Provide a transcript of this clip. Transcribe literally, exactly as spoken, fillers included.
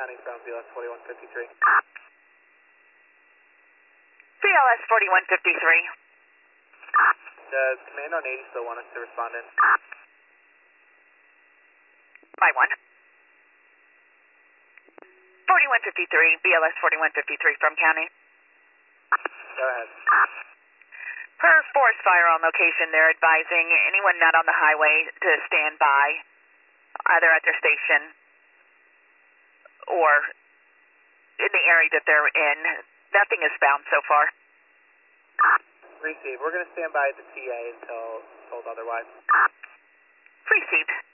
County from B L S forty-one fifty-three. B L S forty-one fifty-three. Does Command on eighty still want us to respond in? By one. forty-one fifty-three, B L S forty-one fifty-three from County. Go ahead. Per forest fire on location, they're advising anyone not on the highway to stand by, either at their station or in the area that they're in. Nothing is found so far. Receive. We're going to stand by at the T A until told otherwise. Received.